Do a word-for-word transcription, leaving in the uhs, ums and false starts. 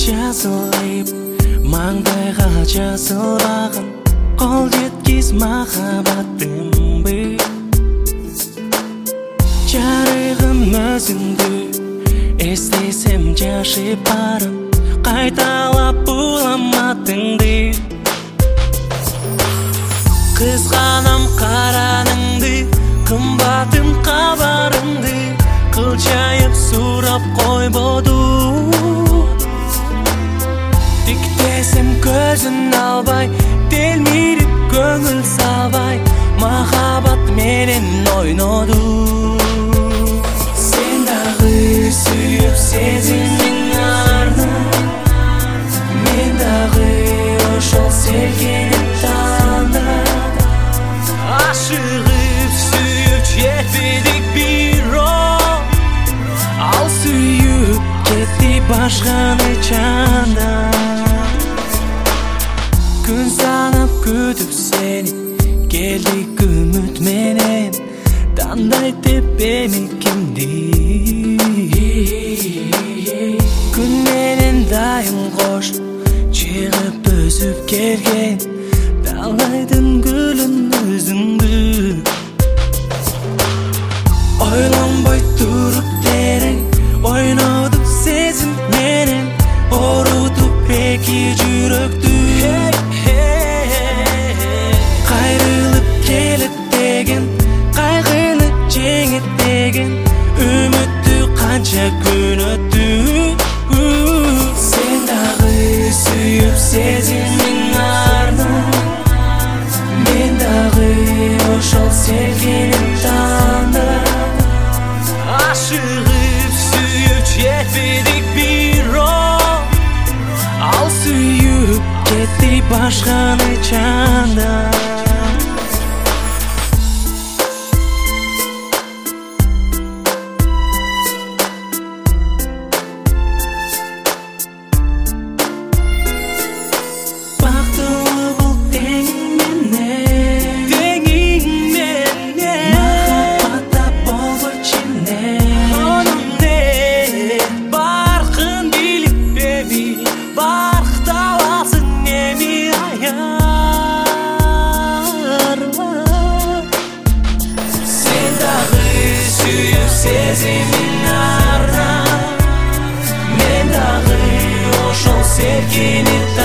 жазылып маңдайға жазылбаған қол жеткіз махаббаттың бір жарығым өзіңді естесем жашып барам қайталап бұламатыңды қызғанам қараныңды қымбатым қабарыңды қылжайып сұрап қойбоду тіктесем көзін албай телмиріп көңіл салбай махаббат менен ойноду сен дағы сүйіп сезімің арды мен дағы ошол sevгеним таңда ашығып сүйіп жетпедік бирок ал сүйіп кетти башканы чанда күн санап күтүп сени келдик үмүт менен тандайт деп эми кимди күн менен дайым кош чыгып өсүп келген талайдын гүлүн өзүңдү ойлонбой туруп терең ойнодук сезим менен орутуп эки жүрөктү кайрылып келет деген кайгыны жеңет деген үмүттү канча күн өттү сен дагы сүйүп сезимиң арды мен дагы ошол sevгеним таңда ашыгып сүйүп жетпедик бирок ал сүйүп кетти башканы чанда сезимиң арды мен дагы ошол sevгени